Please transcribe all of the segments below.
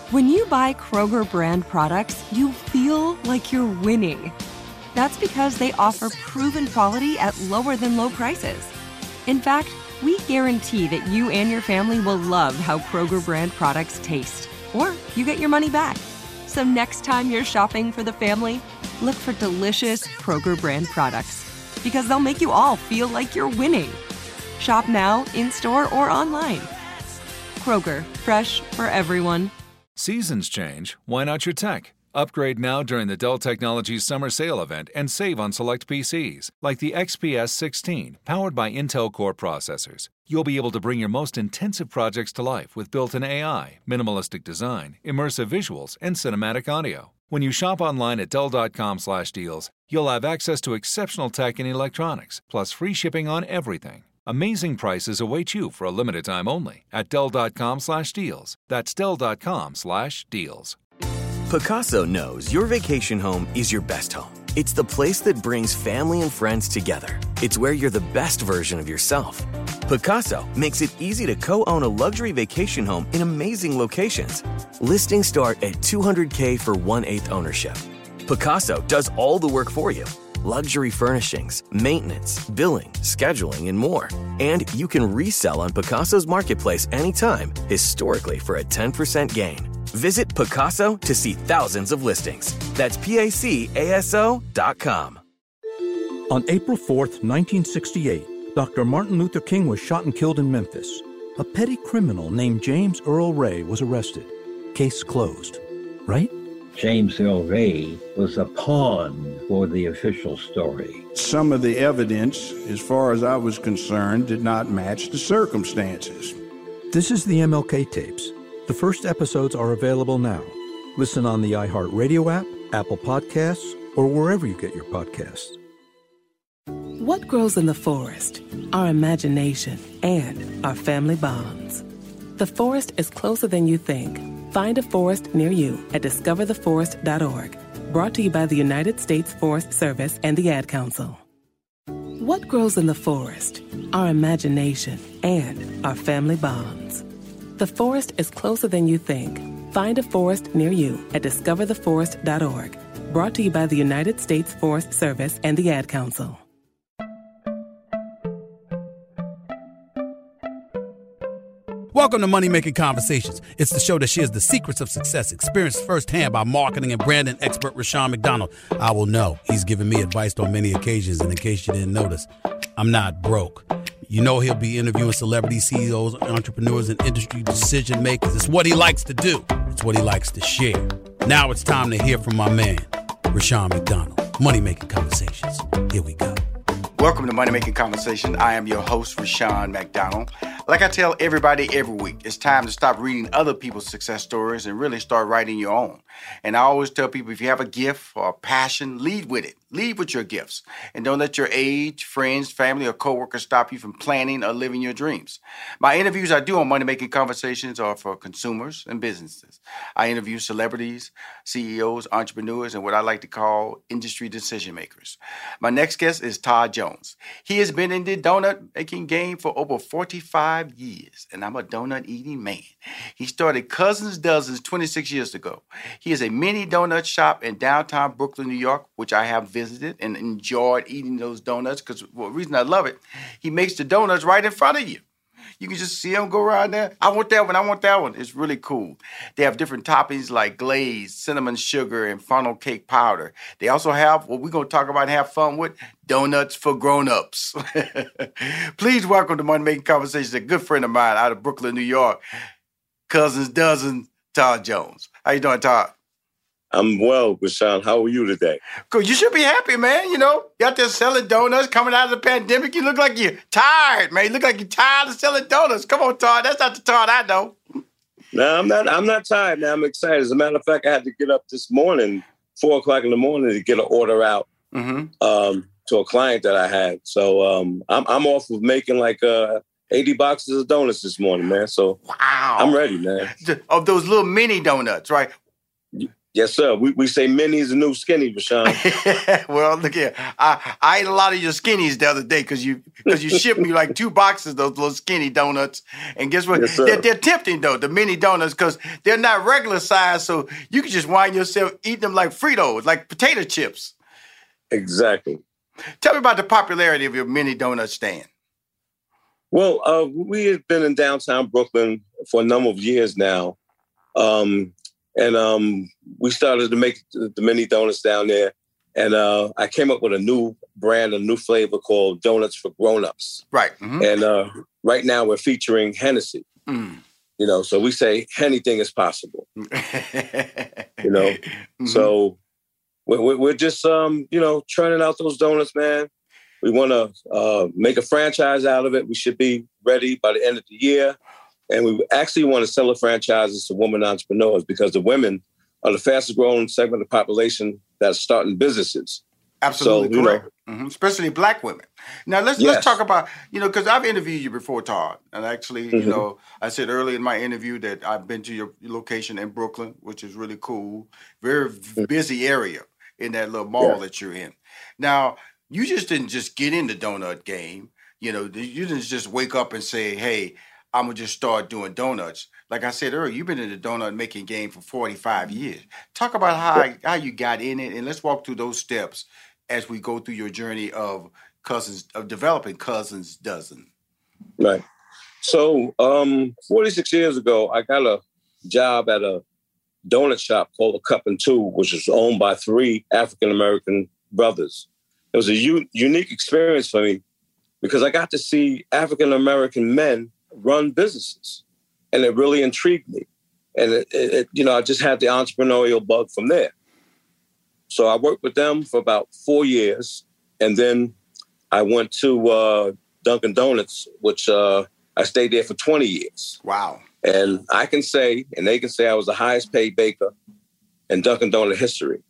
When you buy Kroger brand products, you feel like you're winning. That's because they offer proven quality at lower than low prices. In fact, we guarantee that you and your family will love how Kroger brand products taste, or you get your money back. So next time you're shopping for the family, look for delicious Kroger brand products, because they'll make you all feel like you're winning. Shop now, in-store, or online. Kroger, fresh for everyone. Seasons change. Why not your tech? Upgrade now during the Dell Technologies Summer Sale event and save on select PCs, like the XPS 16, powered by Intel Core processors. You'll be able to bring your most intensive projects to life with built-in AI, minimalistic design, immersive visuals, and cinematic audio. When you shop online at Dell.com/deals, you'll have access to exceptional tech and electronics, plus free shipping on everything. Amazing prices await you for a limited time only at Dell.com/deals. That's Dell.com/deals. Pacaso knows your vacation home is your best home. It's the place that brings family and friends together. It's where you're the best version of yourself. Pacaso makes it easy to co-own a luxury vacation home in amazing locations. Listings start at $200K for 1/8 ownership. Pacaso does all the work for you. Luxury furnishings, maintenance, billing, scheduling, and more. And you can resell on Pacaso's marketplace anytime, historically for a 10% gain. Visit Pacaso to see thousands of listings. That's PACASO.com. On April 4th, 1968, Dr. Martin Luther King was shot and killed in Memphis. A petty criminal named James Earl Ray was arrested. Case closed. Right? James Earl Ray was a pawn for the official story. Some of the evidence, as far as I was concerned, did not match the circumstances. This is the MLK tapes. The first episodes are available now. Listen on the iHeartRadio app, Apple Podcasts, or wherever you get your podcasts. What grows in the forest? Our imagination and our family bonds. The forest is closer than you think. Find a forest near you at discovertheforest.org. Brought to you by the United States Forest Service and the Ad Council. What grows in the forest? Our imagination and our family bonds. The forest is closer than you think. Find a forest near you at discovertheforest.org. Brought to you by the United States Forest Service and the Ad Council. Welcome to Money Making Conversations. It's the show that shares the secrets of success, experienced firsthand by marketing and branding expert Rushion McDonald. I will know he's given me advice on many occasions, and in case you didn't notice, I'm not broke. You know he'll be interviewing celebrity CEOs, entrepreneurs, and industry decision makers. It's what he likes to do. It's what he likes to share. Now it's time to hear from my man, Rushion McDonald. Money Making Conversations. Here we go. Welcome to Money Making Conversation. I am your host, Rushion McDonald. Like I tell everybody every week, it's time to stop reading other people's success stories and really start writing your own. And I always tell people, if you have a gift or a passion, lead with it. Lead with your gifts. And don't let your age, friends, family, or coworkers stop you from planning or living your dreams. My interviews I do on Money Making Conversations are for consumers and businesses. I interview celebrities, CEOs, entrepreneurs, and what I like to call industry decision makers. My next guest is Todd Jones. He has been in the donut making game for over 45 years, and I'm a donut eating man. He started Cousins Dozens 26 years ago. He is a mini donut shop in downtown Brooklyn, New York, which I have visited and enjoyed eating those donuts because, well, the reason I love it, he makes the donuts right in front of you. You can just see them go around there. I want that one. I want that one. It's really cool. They have different toppings like glaze, cinnamon sugar, and funnel cake powder. They also have what we're going to talk about and have fun with, donuts for grown-ups. Please welcome to Money Making Conversations, a good friend of mine out of Brooklyn, New York, Cousins Dozen, Todd Jones. How you doing, Todd? I'm well, Rushion. How are you today? Good. You should be happy, man. You know, you out there selling donuts coming out of the pandemic. You look like you're tired, man. You look like you're tired of selling donuts. Come on, Todd. That's not the Todd I know. No, I'm not tired, man. I'm excited. As a matter of fact, I had to get up this morning, 4 o'clock in the morning, to get an order out to a client that I had. So I'm off of making like 80 boxes of donuts this morning, man. So wow. I'm ready, man. Of those little mini donuts, right? Yes, sir. We say mini is the new skinny, Rashawn. Well, look here. I ate a lot of your skinnies the other day because you shipped me like 2 boxes of those little skinny donuts. And guess what? Yes, they're tempting, though, the mini donuts, because they're not regular size, so you can just wind yourself eating them like Fritos, like potato chips. Exactly. Tell me about the popularity of your mini donut stand. Well, we have been in downtown Brooklyn for a number of years now. And we started to make the mini donuts down there. And I came up with a new brand, a new flavor called Donuts for Grown-Ups. Right. Mm-hmm. And right now we're featuring Hennessy. Mm. You know, so we say anything is possible. You know, mm-hmm. So we're just, churning out those donuts, man. We want to make a franchise out of it. We should be ready by the end of the year. And we actually want to sell the franchises to women entrepreneurs because the women are the fastest growing segment of the population that's starting businesses. Absolutely so, correct. Mm-hmm. Especially Black women. Now, let's talk about, because I've interviewed you before, Todd. And actually, mm-hmm. I said earlier in my interview that I've been to your location in Brooklyn, which is really cool. Very busy area in that little mall that you're in. Now, you just didn't just get in the donut game. You didn't just wake up and say, hey, I'm going to just start doing donuts. Like I said earlier, you've been in the donut making game for 45 years. Talk about how you got in it, and let's walk through those steps as we go through your journey of developing Cousins Dozen. Right. So 46 years ago, I got a job at a donut shop called A Cup and Two, which was owned by 3 African-American brothers. It was a unique experience for me because I got to see African-American men run businesses, and it really intrigued me. And I just had the entrepreneurial bug from there. So I worked with them for about 4 years, and then I went to Dunkin' Donuts, which I stayed there for 20 years. Wow. And I can say, and they can say, I was the highest paid baker in Dunkin' Donut history.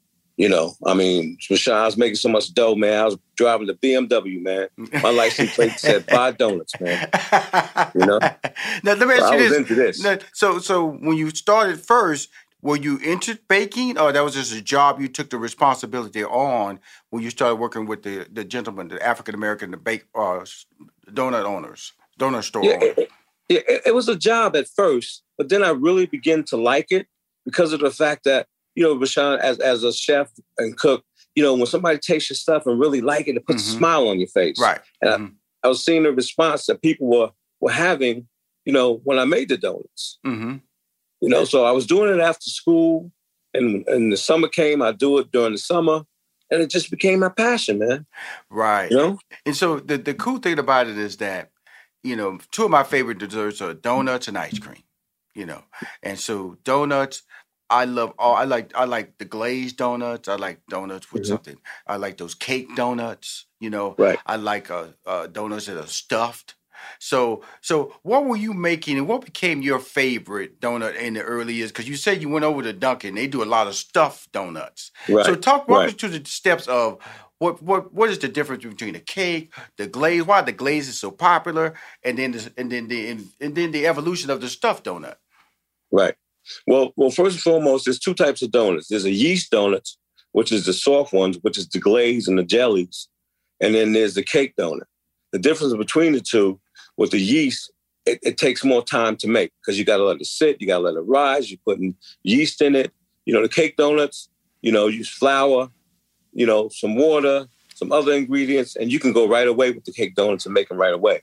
Rashawn, I was making so much dough, man. I was driving the BMW, man. My license plate said buy donuts, man. Now, let me ask you this. I was into this. Now, so when you started first, were you into baking, or that was just a job you took the responsibility on when you started working with the gentleman, the African-American, donut owners, donut store owners? It was a job at first, but then I really began to like it because of the fact that, Rashawn, as a chef and cook, when somebody tastes your stuff and really like it, it puts a smile on your face. Right. And I was seeing the response that people were having, when I made the donuts. Mm-hmm. So I was doing it after school, and the summer came, I do it during the summer, and it just became my passion, man. Right. And so the cool thing about it is that, 2 of my favorite desserts are donuts and ice cream, And so donuts, I like the glazed donuts. I like donuts with something. I like those cake donuts, Right. I like donuts that are stuffed. So what were you making, and what became your favorite donut in the early years? Because you said you went over to Dunkin'. They do a lot of stuffed donuts. Right. So walk us through the steps of what is the difference between the cake, the glaze, why the glaze is so popular, and then the evolution of the stuffed donut. Right. Well, first and foremost, there's 2 types of donuts. There's a yeast donuts, which is the soft ones, which is the glaze and the jellies. And then there's the cake donut. The difference between the two, with the yeast, it takes more time to make because you got to let it sit, you got to let it rise, you're putting yeast in it. The cake donuts, use flour, some water, some other ingredients, and you can go right away with the cake donuts and make them right away.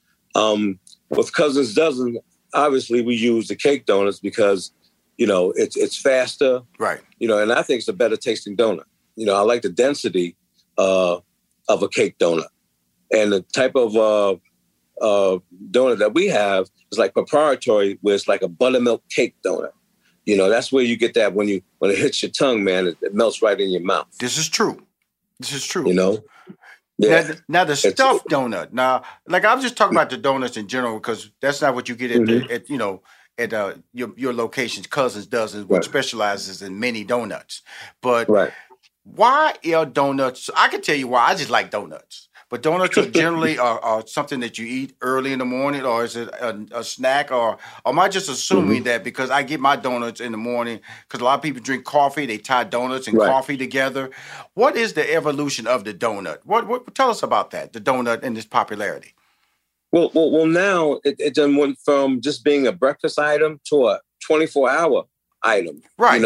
With Cousins Dozen, obviously, we use the cake donuts because, it's faster. Right. And I think it's a better tasting donut. I like the density of a cake donut. And the type of donut that we have is like proprietary, where it's like a buttermilk cake donut. That's where you get that when it hits your tongue, man, it melts right in your mouth. This is true. Yeah. Now the stuffed donut. Now, like I was just talking about the donuts in general because that's not what you get at your location's Cousins Dozen, which specializes in mini donuts. But why are donuts? I can tell you why. I just like donuts. But donuts are generally are something that you eat early in the morning, or is it a snack, or am I just assuming that because I get my donuts in the morning, because a lot of people drink coffee, they tie donuts and coffee together. What is the evolution of the donut? What tell us about that, the donut and this popularity? Well, now it done went from just being a breakfast item to a 24-hour item. Right.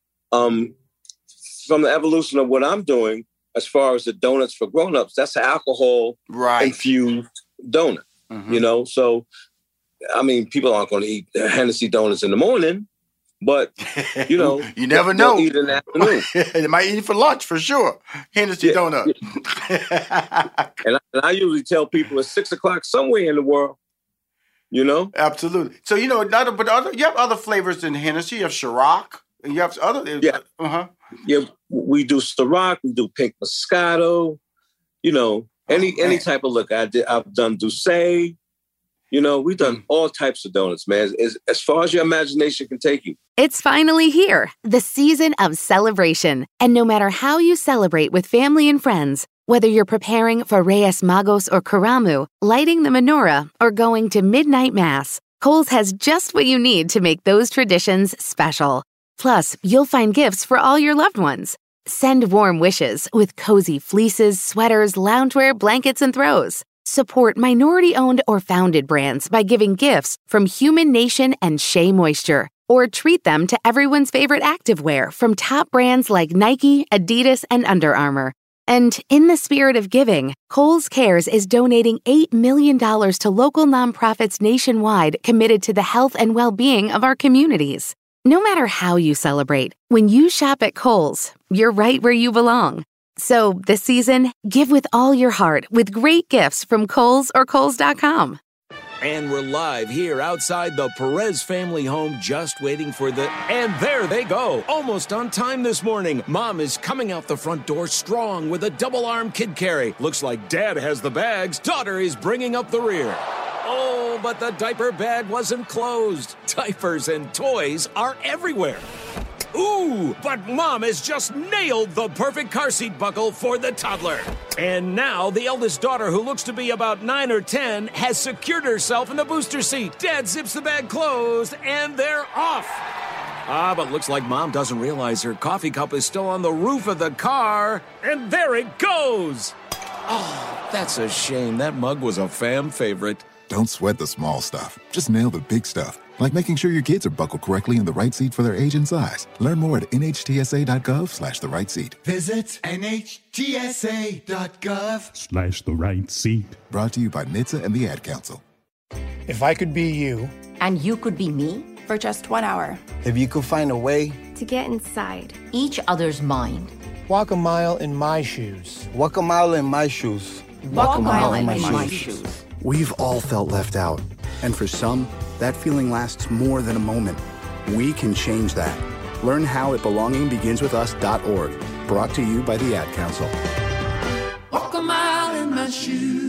From the evolution of what I'm doing, as far as the donuts for grown-ups, that's an alcohol-infused donut. So, I mean, people aren't going to eat Hennessy donuts in the morning, but, you never know. Eat in the afternoon. They might eat it for lunch, for sure. Hennessy donut. and I usually tell people it's 6 o'clock somewhere in the world, Absolutely. So, you have other flavors than Hennessy. You have Ciroc. And you have other... Yeah, we do Ciroc, we do Pink Moscato, any type of liquor. I've done Douce, we've done all types of donuts, man. As far as your imagination can take you. It's finally here, the season of celebration. And no matter how you celebrate with family and friends, whether you're preparing for Reyes Magos or Karamu, lighting the menorah, or going to midnight mass, Kohl's has just what you need to make those traditions special. Plus, you'll find gifts for all your loved ones. Send warm wishes with cozy fleeces, sweaters, loungewear, blankets, and throws. Support minority-owned or founded brands by giving gifts from Human Nation and Shea Moisture. Or treat them to everyone's favorite activewear from top brands like Nike, Adidas, and Under Armour. And in the spirit of giving, Kohl's Cares is donating $8 million to local nonprofits nationwide committed to the health and well-being of our communities. No matter how you celebrate, when you shop at Kohl's, you're right where you belong. So this season, give with all your heart with great gifts from Kohl's or Kohls.com. And we're live here outside the Perez family home, just waiting for And there they go, almost on time this morning. Mom is coming out the front door strong with a double-arm kid carry. Looks like Dad has the bags. Daughter is bringing up the rear. Oh, but the diaper bag wasn't closed. Diapers and toys are everywhere. Ooh, but Mom has just nailed the perfect car seat buckle for the toddler. And now the eldest daughter, who looks to be about 9 or 10, has secured herself in the booster seat. Dad zips the bag closed, and they're off. But looks like Mom doesn't realize her coffee cup is still on the roof of the car. And there it goes. Oh, that's a shame. That mug was a fam favorite. Don't sweat the small stuff. Just nail the big stuff, like making sure your kids are buckled correctly in the right seat for their age and size. Learn more at nhtsa.gov/the right seat. Visit nhtsa.gov/the right seat. Brought to you by NHTSA and the Ad Council. If I could be you. And you could be me. For just 1 hour. If you could find a way. To get inside. Each other's mind. Walk a mile in my shoes. Walk a mile in my shoes. Walk a mile in my shoes. We've all felt left out. And for some, that feeling lasts more than a moment. We can change that. Learn how at belongingbeginswithus.org. Brought to you by the Ad Council. Walk a mile in my shoes.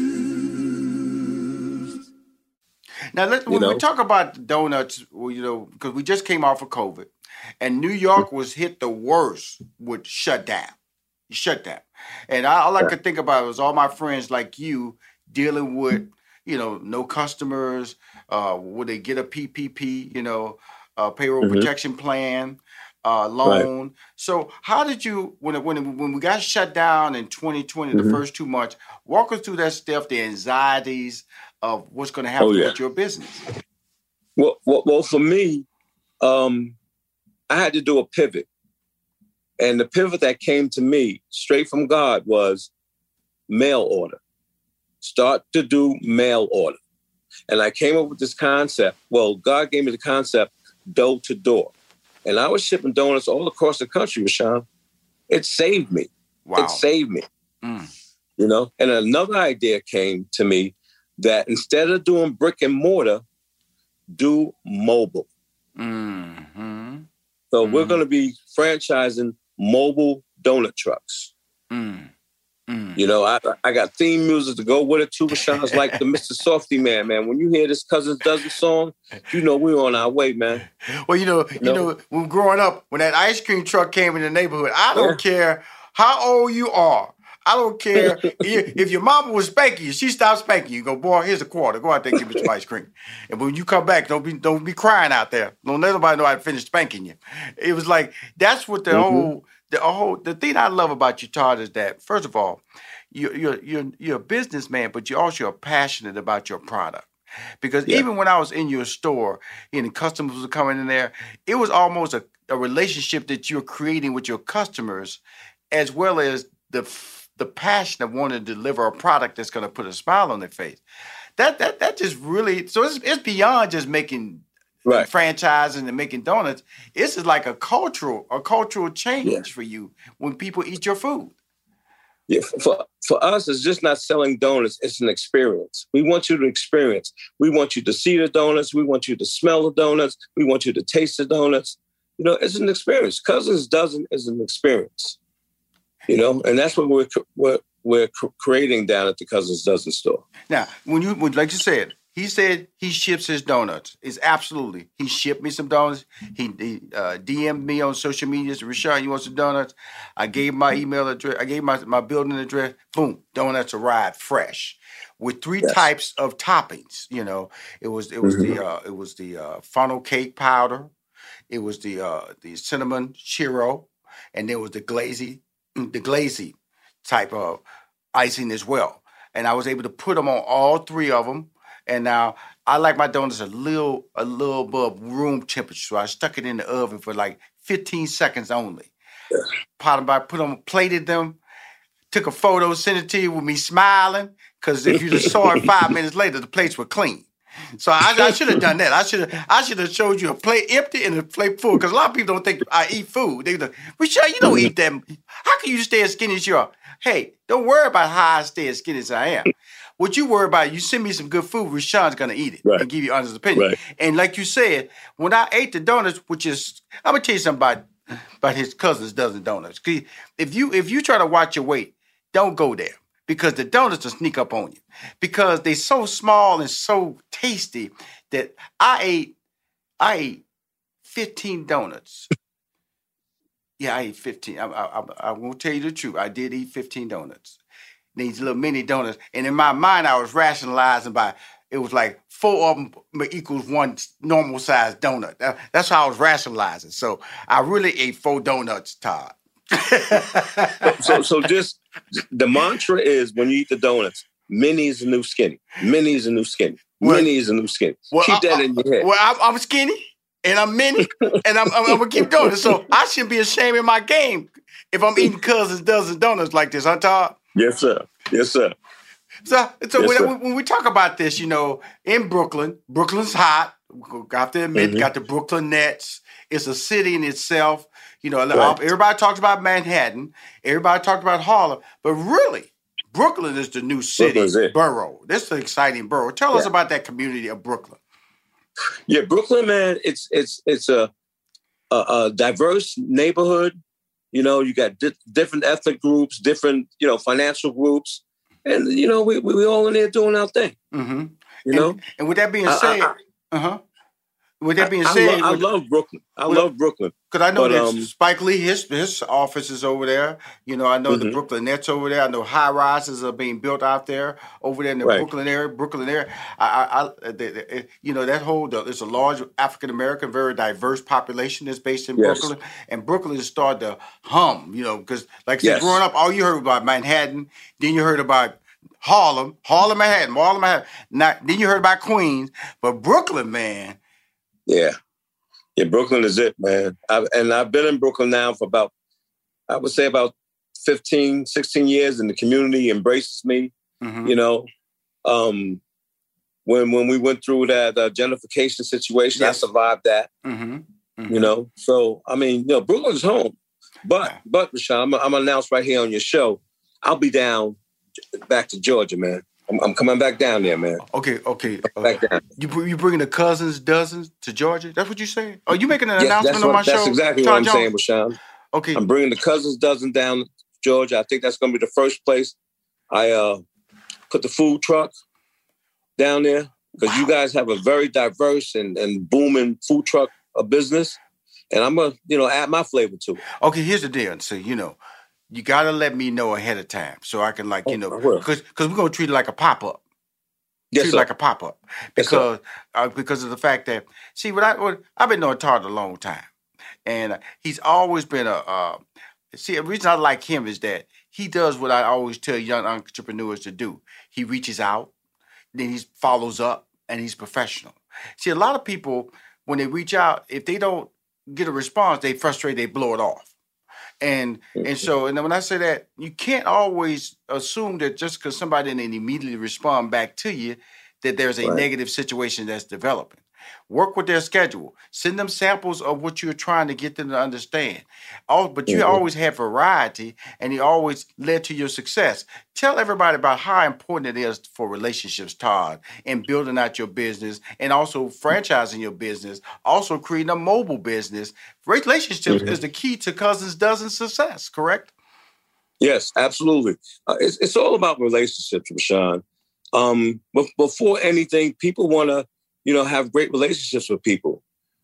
Now, when we talk about donuts, because we just came off of COVID, and New York was hit the worst with shutdown. And all I could think about was all my friends like you dealing with, no customers. Would they get a PPP, payroll protection plan, loan? Right. So how did you, when we got shut down in 2020, the first 2 months, walk us through that stuff, the anxieties of what's going to happen with your business? Well, for me, I had to do a pivot. And the pivot that came to me straight from God was mail order. Start to do mail order. And I came up with this concept. Well, God gave me the concept, door to door. And I was shipping donuts all across the country, Rushion. It saved me. Wow. It saved me. And another idea came to me that instead of doing brick and mortar, do mobile. So we're going to be franchising mobile donut trucks. I got theme music to go with it too, Rushion. It's like the Mr. Softy Man. When you hear this Cousins Dozen song, we're on our way, man. Well, when growing up, when that ice cream truck came in the neighborhood, I don't care how old you are. I don't care if your mama was spanking you. She stopped spanking you. Go, boy, here's a quarter. Go out there and give me some ice cream. And when you come back, don't be crying out there. Don't let nobody know I finished spanking you. It was like that's what the thing I love about you, Todd, is that first of all, you're a businessman, but you also are passionate about your product. Because even when I was in your store and the customers were coming in there, it was almost a relationship that you're creating with your customers, as well as the passion of wanting to deliver a product that's going to put a smile on their face. That just really, so it's beyond just making franchising and making donuts. It's just like a cultural change for you when people eat your food. Yeah, for us, it's just not selling donuts. It's an experience. We want you to experience. We want you to see the donuts. We want you to smell the donuts. We want you to taste the donuts. You know, it's an experience. Cousins Dozen is an experience. You know, and that's what we're creating down at the Cousins Dozen store. Now, like you said, he said he ships his donuts. It's absolutely. He shipped me some donuts. He DM'd me on social media. Said, Rashawn, you want some donuts? I gave my email address. I gave my building address. Boom, donuts arrived fresh with three types of toppings. You know, it was the funnel cake powder. It was the cinnamon churro, and there was the glazy type of icing as well. And I was able to put them on all three of them. And now I like my donuts a little above room temperature. So I stuck it in the oven for like 15 seconds only. Plated them, took a photo, sent it to you with me smiling. Because if you just saw it 5 minutes later, the plates were clean. So I should have done that. I should have showed you a plate empty and a plate full. Because a lot of people don't think I eat food. They go, Rashawn, you don't eat that. How can you stay as skinny as you are? Hey, don't worry about how I stay as skinny as I am. What you worry about, you send me some good food, Rashawn's going to eat it and give you honest opinion. Right. And like you said, when I ate the donuts, I'm going to tell you something about his Cousins Dozen donuts. If you try to watch your weight, don't go there because the donuts will sneak up on you because they're so small and so tasty that I ate 15 donuts. Yeah, I ate 15. I won't tell you the truth. I did eat 15 donuts. These little mini donuts. And in my mind, I was rationalizing it was like 4 of them equals one normal sized donut. That's how I was rationalizing. So I really ate 4 donuts, Todd. so just the mantra is when you eat the donuts, mini is the new skinny. Mini is the new skinny. Mini is the new skinny. Well, keep that in your head. Well, I'm skinny and I'm mini and I'm going to keep doing it. So I shouldn't be ashamed of my game if I'm eating Cousins Dozen donuts like this, huh, Todd? Yes, sir. Yes, sir. So when we talk about this, you know, in Brooklyn's hot. We got to admit, got the Brooklyn Nets. It's a city in itself. You know, everybody talks about Manhattan. Everybody talks about Harlem. But really, Brooklyn is the new city borough. This is an exciting borough. Tell us about that community of Brooklyn. Yeah, Brooklyn, man, it's a diverse neighborhood. You know, you got different ethnic groups, different, you know, financial groups. And, you know, we all in there doing our thing. Mm-hmm. You know? And with that being said, With that being said, I love Brooklyn. I love Brooklyn because I know that Spike Lee, his office is over there. You know, I know the Brooklyn Nets over there. I know high rises are being built out there over there in the Brooklyn area. You know, that whole there's a large African American, very diverse population that's based in Brooklyn, and Brooklyn is starting to hum. You know, because like I said, growing up, all you heard about Manhattan, then you heard about Harlem, Manhattan. Then you heard about Queens, but Brooklyn, man. Yeah, Brooklyn is it, man. I've been in Brooklyn now for about 15, 16 years, and the community embraces me. Mm-hmm. You know, when we went through that gentrification situation, I survived that. Mm-hmm. Mm-hmm. You know, so I mean, you know, Brooklyn's home. But Rashawn, I'm gonna announce right here on your show, I'll be down back to Georgia, man. I'm coming back down there, man. Okay. Back down. You bringing the Cousins Dozens to Georgia? That's what you saying? Are you making an announcement on my show? That's exactly what I'm saying, Rashawn. Okay. I'm bringing the Cousins Dozen down to Georgia. I think that's going to be the first place I put the food truck down there because you guys have a very diverse and booming food truck business, and I'm going to add my flavor to it. Okay, here's the deal. So you got to let me know ahead of time so I can because we're going to treat it like a pop-up. Yes, treat it sir. like a pop-up because of the fact that, see, I've been knowing Todd a long time. And he's always been the reason I like him is that he does what I always tell young entrepreneurs to do. He reaches out, then he follows up, and he's professional. See, a lot of people, when they reach out, if they don't get a response, they frustrate, they blow it off. And so when I say that, you can't always assume that just because somebody didn't immediately respond back to you, that there's a negative situation that's developing. Work with their schedule. Send them samples of what you're trying to get them to understand. But you always have variety, and it always led to your success. Tell everybody about how important it is for relationships, Todd, in building out your business and also franchising your business, also creating a mobile business. Relationships is the key to Cousins Dozen success, correct? Yes, absolutely. It's all about relationships, Rushion. But before anything, people want to have great relationships with people.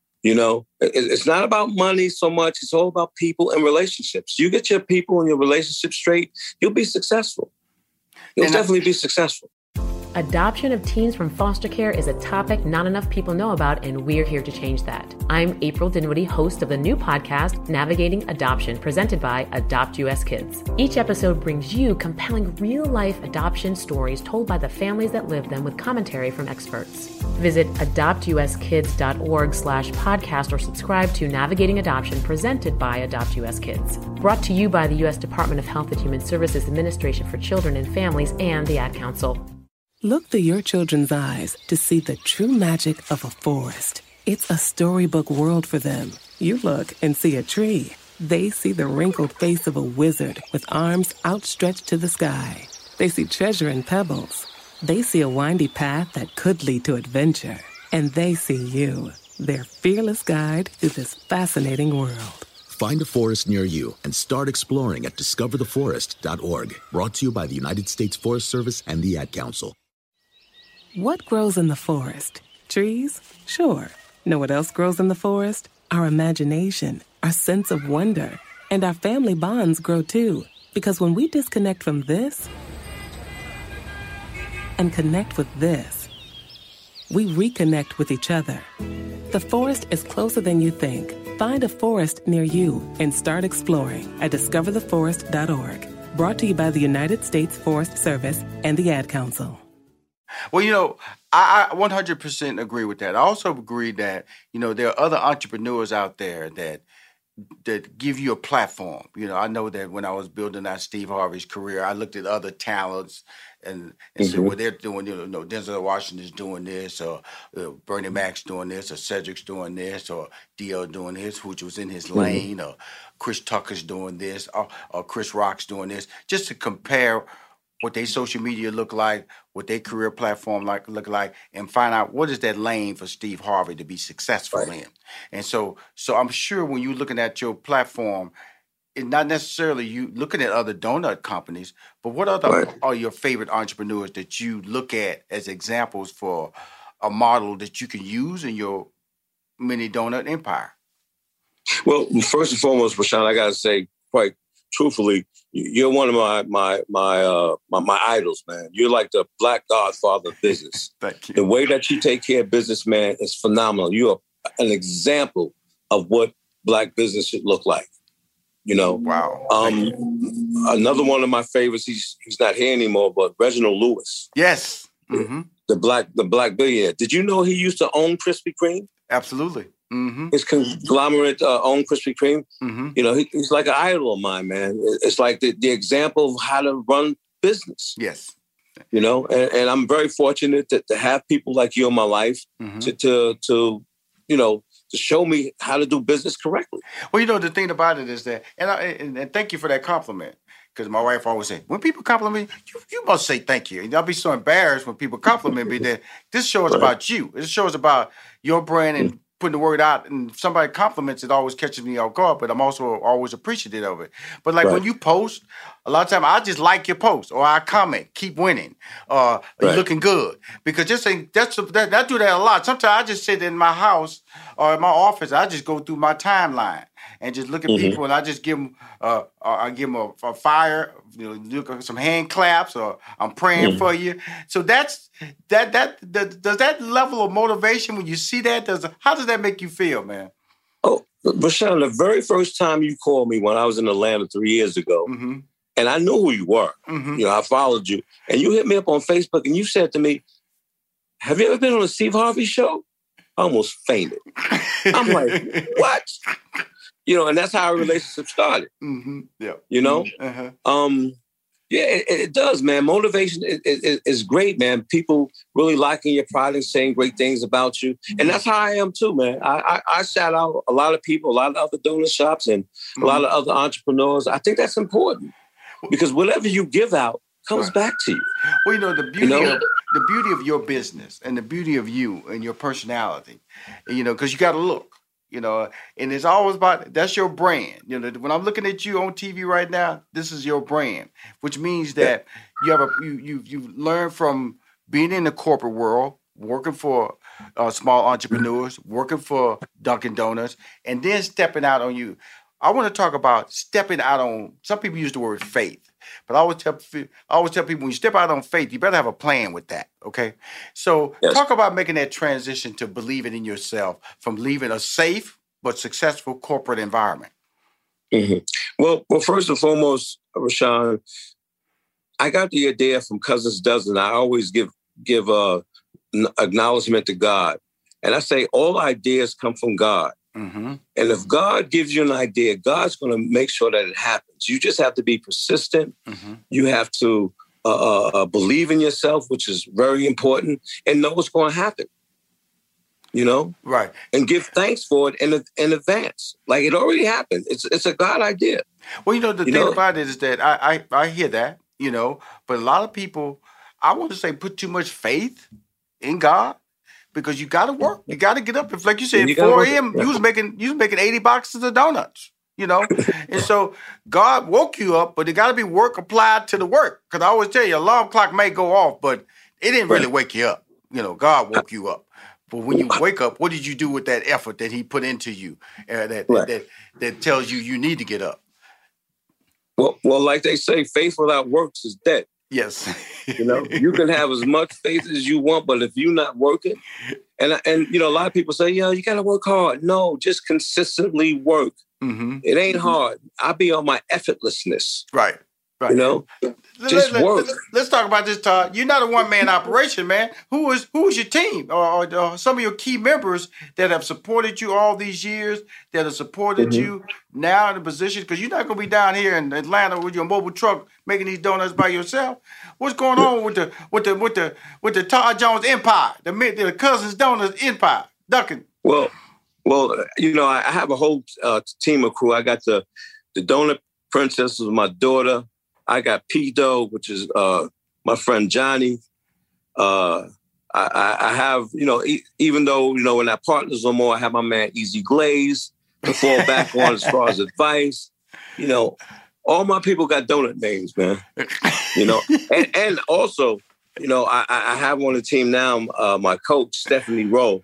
It's not about money so much. It's all about people and relationships. You get your people and your relationships straight, you'll be successful. You'll definitely be successful. Adoption of teens from foster care is a topic not enough people know about, and we're here to change that. I'm April Dinwiddie, host of the new podcast, Navigating Adoption, presented by Adopt US Kids. Each episode brings you compelling real-life adoption stories told by the families that live them with commentary from experts. Visit adoptuskids.org/podcast or subscribe to Navigating Adoption, presented by Adopt US Kids. Brought to you by the U.S. Department of Health and Human Services Administration for Children and Families and the Ad Council. Look through your children's eyes to see the true magic of a forest. It's a storybook world for them. You look and see a tree. They see the wrinkled face of a wizard with arms outstretched to the sky. They see treasure in pebbles. They see a windy path that could lead to adventure. And they see you, their fearless guide through this fascinating world. Find a forest near you and start exploring at discovertheforest.org. Brought to you by the United States Forest Service and the Ad Council. What grows in the forest? Trees? Sure. Know what else grows in the forest? Our imagination, our sense of wonder, and our family bonds grow too. Because when we disconnect from this and connect with this, we reconnect with each other. The forest is closer than you think. Find a forest near you and start exploring at discovertheforest.org. Brought to you by the United States Forest Service and the Ad Council. Well, I 100% agree with that. I also agree that, there are other entrepreneurs out there that give you a platform. I know that when I was building out Steve Harvey's career, I looked at other talents and said, well, they're doing, Denzel Washington's doing this, or Bernie Mac's doing this, or Cedric's doing this, or D.L. doing this, which was in his lane, or Chris Tucker's doing this, or Chris Rock's doing this, just to compare what their social media look like, what their career platform look like, and find out what is that lane for Steve Harvey to be successful in. And so I'm sure when you're looking at your platform, it's not necessarily you looking at other donut companies, but what other are your favorite entrepreneurs that you look at as examples for a model that you can use in your mini donut empire? Well, first and foremost, Rushion, I got to say quite truthfully, you're one of my idols, man. You're like the black godfather of business. Thank you. The way that you take care of business, man, is phenomenal. You are an example of what black business should look like. Wow. Another one of my favorites. He's not here anymore, but Reginald Lewis. Yes. Mm-hmm. The black billionaire. Did you know he used to own Krispy Kreme? Absolutely. Mm-hmm. His conglomerate owned Krispy Kreme. Mm-hmm. He's like an idol of mine, man. It's like the example of how to run business. Yes. And I'm very fortunate to have people like you in my life to show me how to do business correctly. Well, the thing about it is that, and thank you for that compliment. Because my wife always said, when people compliment me, you must say thank you. And I'll be so embarrassed when people compliment me that this show is about you. This show is about your brand and putting the word out. And if somebody compliments, it always catches me off guard, but I'm also always appreciative of it. But when you post, a lot of times I just like your post or I comment, keep winning, or you're looking good. Because I do that a lot. Sometimes I just sit in my house or in my office, I just go through my timeline. and just look at people, and I just give them, a fire, look at some hand claps, or I'm praying for you. So does that level of motivation when you see that, how does that make you feel, man? Oh, Rushion, the very first time you called me when I was in Atlanta 3 years ago, and I knew who you were. I followed you, and you hit me up on Facebook, and you said to me, "Have you ever been on the Steve Harvey show?" I almost fainted. I'm like, what? And that's how our relationship started. Yeah. It does, man. Motivation is great, man. People really liking your product, saying great things about you. And that's how I am too, man. I shout out a lot of people, a lot of other donor shops, and a lot of other entrepreneurs. I think that's important because whatever you give out comes back to you. Well, the beauty of your business and the beauty of you and your personality, because you got to look. And it's always about, that's your brand. When I'm looking at you on TV right now, this is your brand, which means that you learn from being in the corporate world, working for small entrepreneurs, working for Dunkin' Donuts, and then stepping out on you. I want to talk about stepping out on, some people use the word faith, but I always tell people when you step out on faith, you better have a plan with that, okay? So talk about making that transition to believing in yourself from leaving a safe but successful corporate environment. Well, first and foremost, Rushion, I got the idea from Cousins Dozen. I always give acknowledgement to God. And I say all ideas come from God. And if God gives you an idea, God's going to make sure that it happens. You just have to be persistent. You have to believe in yourself, which is very important, and know what's going to happen. Right. And give thanks for it in advance. Like it already happened. It's a God idea. Well, the thing about it is that I hear that, but a lot of people, I want to say, put too much faith in God. Because you got to work. You got to get up. If, like you said, 4 a.m., you was making 80 boxes of donuts, And so God woke you up, but it got to be work applied to the work. Because I always tell you, alarm clock may go off, but it didn't really wake you up. God woke you up. But when you wake up, what did you do with that effort that he put into you that tells you need to get up? Well, like they say, faith without works is dead. Yes. You can have as much faith as you want, but if you're not working, and a lot of people say, you got to work hard. No, just consistently work. It ain't hard. I be on my effortlessness. Right. Just work. Let's talk about this, Todd. You're not a one-man operation, man. Who is your team or some of your key members that have supported you all these years, that have supported you now in the position? Because you're not going to be down here in Atlanta with your mobile truck making these donuts by yourself. What's going on with the Todd Jones empire, the Cousins Donuts empire, Dunkin'? Well, I have a whole team of crew. I got the Donut Princess, was my daughter. I got P-Dough, which is my friend Johnny. I have, even though, we're not partners no more, I have my man Easy Glaze to fall back on as far as advice. All my people got donut names, man. And also, I have on the team now, my coach, Stephanie Rowe.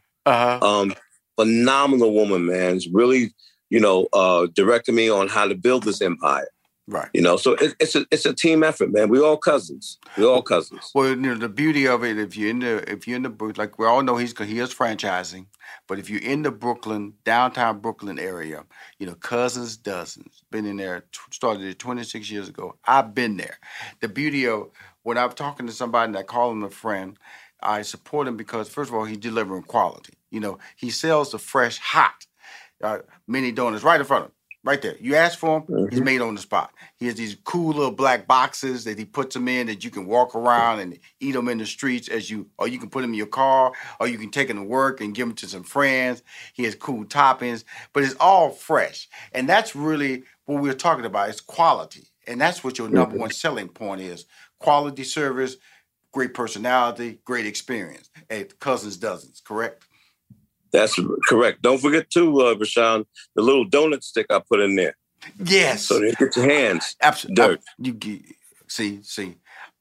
Phenomenal woman, man. It's really, directing me on how to build this empire. Right. So it's a team effort, man. We all cousins. Well, the beauty of it, if you're in the like we all know he is franchising, but if you're in the downtown Brooklyn area, Cousins Dozens been in there, started it 26 years ago. I've been there. The beauty of when I'm talking to somebody and I call him a friend, I support him because first of all he's delivering quality. He sells the fresh, hot mini donuts right in front of him. Right there. You ask for him, he's made on the spot. He has these cool little black boxes that he puts them in that you can walk around and eat them in the streets or you can put them in your car, or you can take them to work and give them to some friends. He has cool toppings, but it's all fresh. And that's really what we're talking about. It's quality. And that's what your number one selling point is. Quality service, great personality, great experience at Cousins Dozens, correct? That's correct. Don't forget too, Rushion, the little donut stick I put in there. Yes. So they get your hands absolutely dirt. See.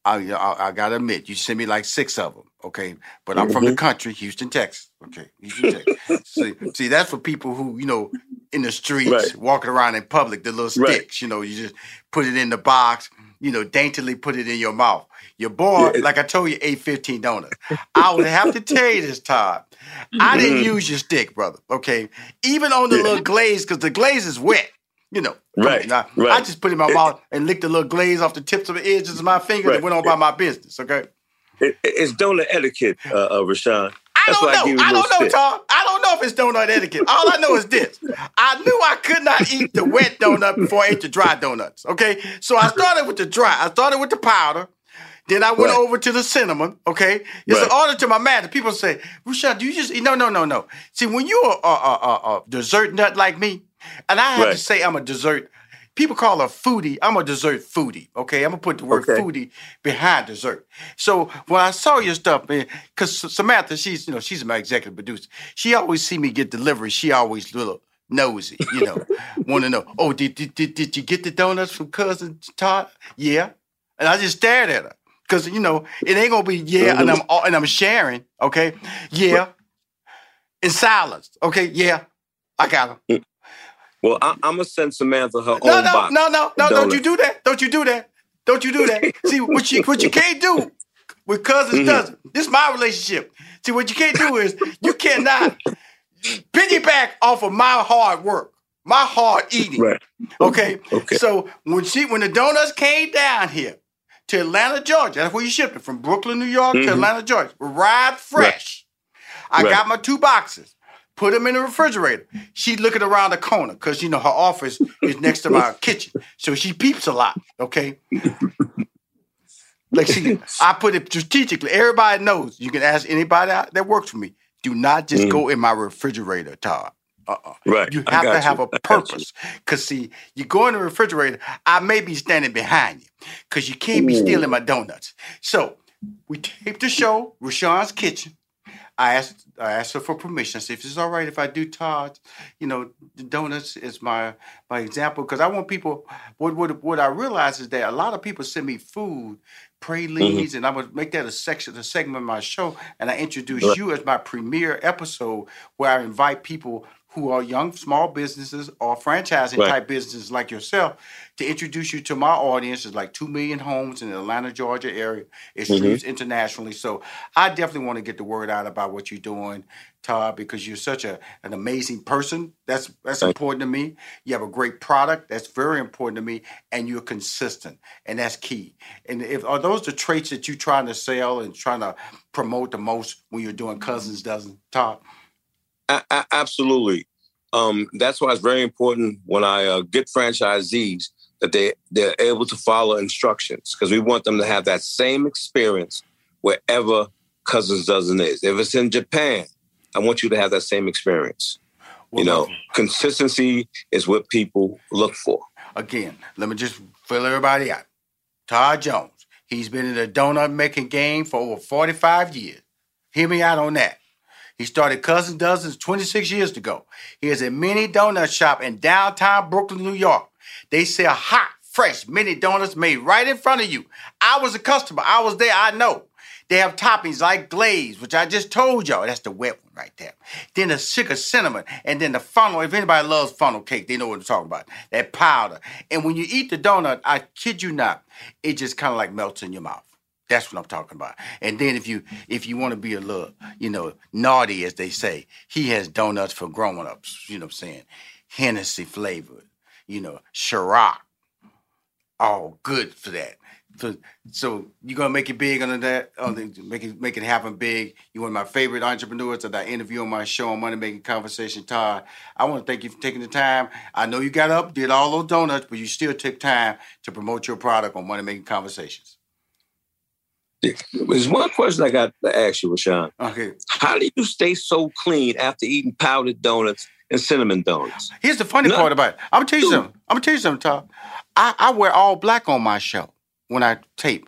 I gotta admit, you sent me like 6 of them, okay? But I'm from the country, Houston, Texas, okay? Houston, Texas. See, that's for people who, in the streets, walking around in public, the little sticks, you just put it in the box, daintily put it in your mouth. Your boy, like I told you, ate 15 donuts. I would have to tell you this, Todd. I didn't use your stick, brother, okay? Even on the little glaze, because the glaze is wet. Right. I just put it in my mouth and licked the little glaze off the tips of the edges of my fingers and went on by my business, okay? It's donut etiquette, Rashawn. I don't know, Tom. I don't know if it's donut etiquette. All I know is this. I knew I could not eat the wet donut before I ate the dry donuts, okay? So I started with the dry. I started with the powder. Then I went over to the cinnamon, okay? It's an order to my man. People say, Rashawn, do you just eat? No. See, when you're a dessert nut like me, and I have to say I'm a dessert, people call a foodie. I'm a dessert foodie, okay? I'm going to put the word foodie behind dessert. So when I saw your stuff, because Samantha, she's my executive producer. She always see me get delivery. She always little nosy, want to know, oh, did you get the donuts from Cousin Todd? Yeah. And I just stared at her because, it ain't going to be and I'm sharing, okay? Yeah. In silence, okay? Yeah. I got them. Well, I'm going to send Samantha her own box. No, don't you do that. Don't you do that. See, what you can't do with cousins doesn't. This is my relationship. See, what you can't do is you cannot piggyback off of my hard work, my hard eating. Right. Okay? So when the donuts came down here to Atlanta, Georgia, that's where you shipped it, from Brooklyn, New York to Atlanta, Georgia, arrived fresh. I got my 2 boxes. Put them in the refrigerator. She's looking around the corner because, her office is next to my kitchen. So she peeps a lot, okay? I put it strategically. Everybody knows. You can ask anybody out that works for me. Do not just go in my refrigerator, Todd. Right. You have to have a purpose. Because, see, you go in the refrigerator, I may be standing behind you because you can't be stealing my donuts. So we taped the show, Rashawn's Kitchen. I asked her for permission. I said, if it's all right if I do Todd, the donuts is my example. Because I want people, what I realize is that a lot of people send me food, pralines, and I'm going to make that a segment of my show. And I introduce you as my premiere episode where I invite people who are young, small businesses or franchising type businesses like yourself to introduce you to my audience. There's like 2 million homes in the Atlanta, Georgia area. It streams internationally. So I definitely want to get the word out about what you're doing, Todd, because you're such an amazing person. That's important to me. You have a great product. That's very important to me. And you're consistent. And that's key. And are those the traits that you're trying to sell and trying to promote the most when you're doing Cousins Dozen, Todd? Absolutely. That's why it's very important when I get franchisees that they're able to follow instructions, because we want them to have that same experience wherever Cousins Dozen is. If it's in Japan, I want you to have that same experience. Consistency is what people look for. Again, let me just fill everybody out. Todd Jones, he's been in the donut making game for over 45 years. Hear me out on that. He started Cousins Dozens 26 years ago. He has a mini donut shop in downtown Brooklyn, New York. They sell hot, fresh mini donuts made right in front of you. I was a customer. I was there. I know. They have toppings like glaze, which I just told y'all. That's the wet one right there. Then the sugar cinnamon, and then the funnel. If anybody loves funnel cake, they know what I'm talking about. That powder. And when you eat the donut, I kid you not, it just kind of like melts in your mouth. That's what I'm talking about. And then if you want to be a little, naughty, as they say, he has donuts for grown-ups, you know what I'm saying? Hennessy flavored, Ciroc. All good for that. So you're going to make it big under that, make it happen big. You're one of my favorite entrepreneurs that I interview on my show on Money Making Conversation, Todd. I want to thank you for taking the time. I know you got up, did all those donuts, but you still took time to promote your product on Money Making Conversations. There's one question I got to ask you, Rashawn. Okay. How do you stay so clean after eating powdered donuts and cinnamon donuts? Here's the funny part about it. I'm going to tell you something, Todd. I wear all black on my show when I tape.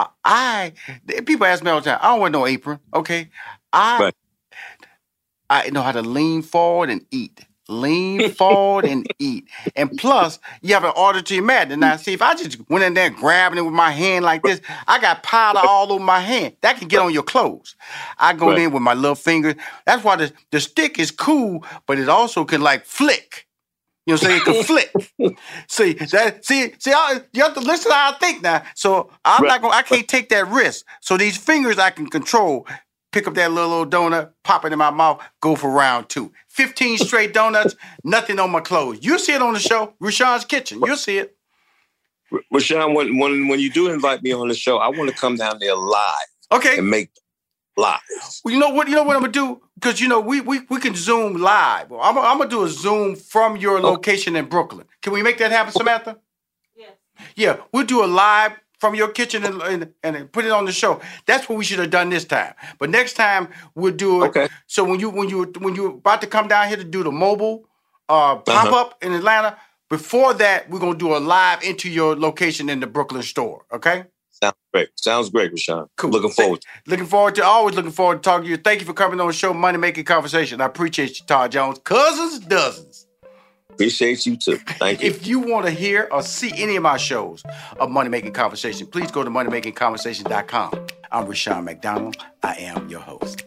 People ask me all the time, I don't wear no apron, okay? I know how to lean forward and eat. Lean forward and eat. And plus, you have an auditory madness. Now, see, if I just went in there grabbing it with my hand like this, I got powder all over my hand. That can get on your clothes. I go in with my little fingers. That's why the stick is cool, but it also can like flick. You know what I'm saying? It can flick. You have to listen to how I think now. So I can't take that risk. So these fingers I can control. Pick up that little donut, pop it in my mouth, go for round 2. 15 straight donuts, nothing on my clothes. You'll see it on the show, Rushion's Kitchen. You'll see it. Rushion, when you do invite me on the show, I want to come down there live. Okay. And make live. Well, you know what I'm gonna do? Because we can Zoom live. I'm gonna do a Zoom from your location in Brooklyn. Can we make that happen, Samantha? Yes. Yeah, we'll do a live from your kitchen and put it on the show. That's what we should have done this time. But next time we'll do it. Okay. So when you're about to come down here to do the mobile pop-up in Atlanta, before that, we're going to do a live into your location in the Brooklyn store, okay? Sounds great, Rushion. Cool. Always looking forward to talking to you. Thank you for coming on the show, Money Making Conversation. I appreciate you, Todd Jones. Cousins, dozens. Appreciate you too. Thank you. If you want to hear or see any of my shows of Money Making Conversation, please go to moneymakingconversation.com. I'm Rushion McDonald. I am your host.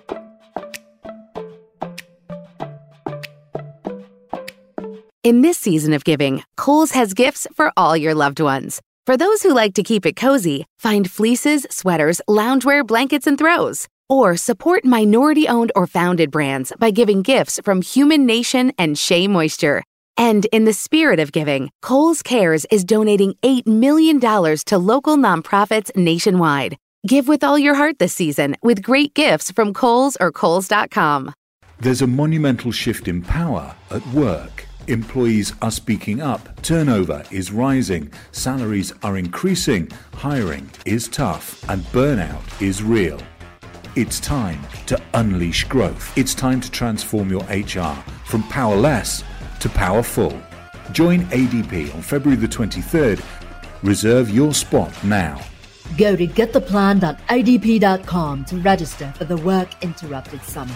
In this season of giving, Kohl's has gifts for all your loved ones. For those who like to keep it cozy, find fleeces, sweaters, loungewear, blankets, and throws. Or support minority-owned or founded brands by giving gifts from Human Nation and Shea Moisture. And in the spirit of giving, Kohl's Cares is donating $8 million to local nonprofits nationwide. Give with all your heart this season with great gifts from Kohl's or Kohls.com. There's a monumental shift in power at work. Employees are speaking up, turnover is rising, salaries are increasing, hiring is tough, and burnout is real. It's time to unleash growth. It's time to transform your HR from powerless to powerful. Join ADP on February the 23rd. Reserve your spot now. Go to gettheplan.adp.com to register for the Work Interrupted Summit.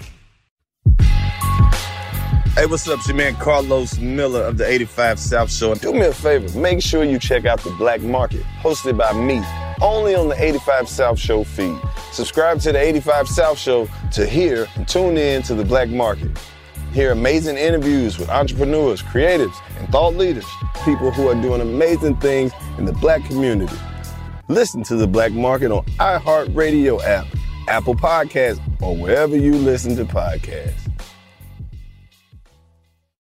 Hey, what's up? It's your man Carlos Miller of the 85 South Show. Do me a favor, make sure you check out The Black Market, hosted by me, only on the 85 South Show feed. Subscribe to the 85 South Show to hear and tune in to The Black Market. Hear amazing interviews with entrepreneurs, creatives, and thought leaders, people who are doing amazing things in the Black community. Listen to The Black Market on iHeartRadio app, Apple Podcasts, or wherever you listen to podcasts.